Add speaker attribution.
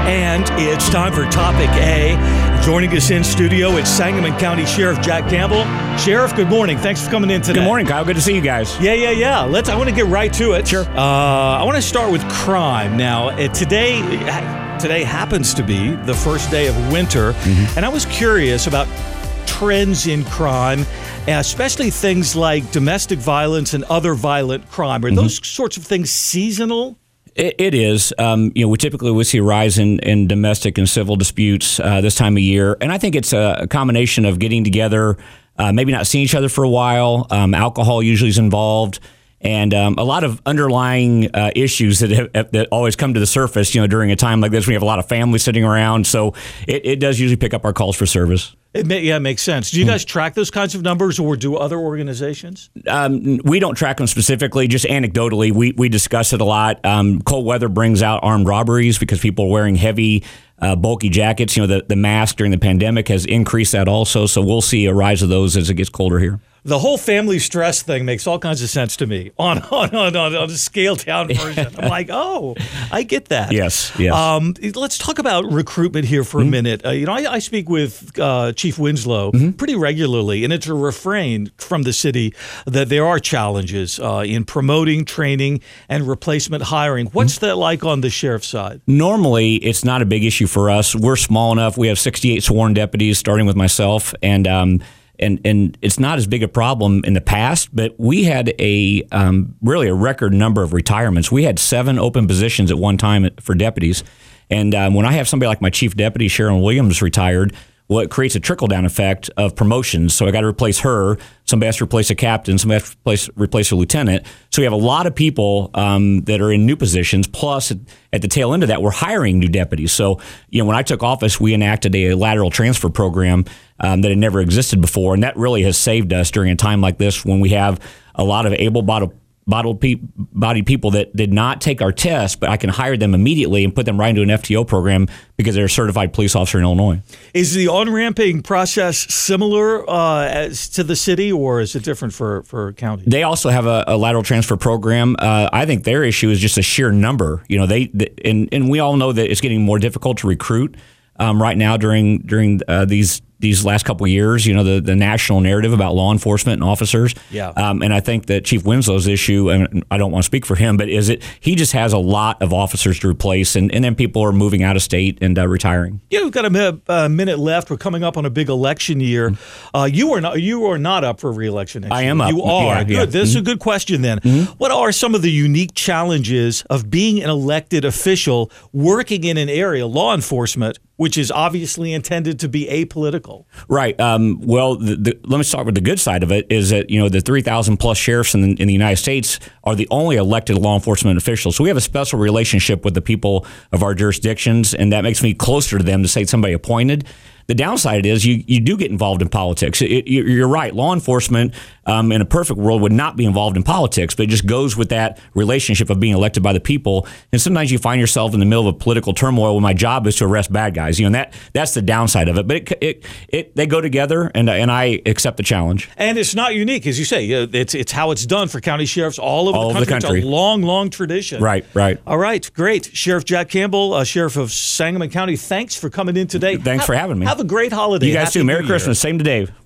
Speaker 1: And it's time for Topic A. Joining us in studio, it's Sangamon County Sheriff Jack Campbell. Sheriff, good morning. Thanks for coming in today.
Speaker 2: Good morning, Kyle. Good to see you guys.
Speaker 1: Yeah. I want to get right to it.
Speaker 2: Sure.
Speaker 1: I want to start with crime. Now, today happens to be the first day of winter, and I was curious about trends in crime, especially things like domestic violence and other violent crime. Are those sorts of things seasonal?
Speaker 2: It is. We typically see a rise in domestic and civil disputes this time of year. And I think it's a combination of getting together, maybe not seeing each other for a while. Alcohol usually is involved. And a lot of underlying issues that always come to the surface, during a time like this. We have a lot of families sitting around. So it does usually pick up our calls for service. It
Speaker 1: makes sense. Do you guys track those kinds of numbers, or do other organizations?
Speaker 2: We don't track them specifically, just anecdotally. We discuss it a lot. Cold weather brings out armed robberies because people are wearing heavy, bulky jackets. The mask during the pandemic has increased that also. So we'll see a rise of those as it gets colder here.
Speaker 1: The whole family stress thing makes all kinds of sense to me on a scaled down version. I'm like, oh, I get that.
Speaker 2: Yes.
Speaker 1: Let's talk about recruitment here for a minute. I speak with Chief Winslow pretty regularly, and it's a refrain from the city that there are challenges in promoting, training, and replacement hiring. What's that like on the sheriff's side?
Speaker 2: Normally, it's not a big issue for us. We're small enough. We have 68 sworn deputies, starting with myself, and it's not as big a problem in the past, but we had really a record number of retirements. We had 7 open positions at one time for deputies. And when I have somebody like my chief deputy, Sharon Williams, retired, well, it creates a trickle-down effect of promotions. So I got to replace her. Somebody has to replace a captain. Somebody has to replace a lieutenant. So we have a lot of people that are in new positions. Plus, at the tail end of that, we're hiring new deputies. So, when I took office, we enacted a lateral transfer program that had never existed before. And that really has saved us during a time like this when we have a lot of able-bodied people that did not take our test, but I can hire them immediately and put them right into an FTO program because they're a certified police officer in Illinois.
Speaker 1: Is the on-ramping process similar as to the city, or is it different for county?
Speaker 2: They also have a lateral transfer program. I think their issue is just a sheer number. And we all know that it's getting more difficult to recruit right now during these last couple of years, the national narrative about law enforcement and officers.
Speaker 1: Yeah.
Speaker 2: And I think that Chief Winslow's issue, and I don't want to speak for him, but he just has a lot of officers to replace, and then people are moving out of state and retiring.
Speaker 1: Yeah, we've got a minute left. We're coming up on a big election year. You are not up for re-election next year.
Speaker 2: I am up.
Speaker 1: You are.
Speaker 2: Yeah,
Speaker 1: Good.
Speaker 2: yeah.
Speaker 1: This is a good question then. What are some of the unique challenges of being an elected official working in an area, law enforcement, which is obviously intended to be apolitical?
Speaker 2: Right. Well, let me start with the good side of it, is that, the 3,000 plus sheriffs in the United States are the only elected law enforcement officials. So we have a special relationship with the people of our jurisdictions, and that makes me closer to them to say somebody appointed. The downside is you do get involved in politics. You're right. Law enforcement in a perfect world would not be involved in politics, but it just goes with that relationship of being elected by the people. And sometimes you find yourself in the middle of a political turmoil when my job is to arrest bad guys. And that's the downside of it. But they go together, and I accept the challenge.
Speaker 1: And it's not unique, as you say. It's how it's done for county sheriffs all over the country. It's a long, long tradition.
Speaker 2: Right.
Speaker 1: All right, great. Sheriff Jack Campbell, Sheriff of Sangamon County, thanks for coming in today.
Speaker 2: Thanks for having me.
Speaker 1: Have a great holiday.
Speaker 2: You guys
Speaker 1: Happy
Speaker 2: too. Merry
Speaker 1: New
Speaker 2: Christmas.
Speaker 1: Year.
Speaker 2: Same to Dave.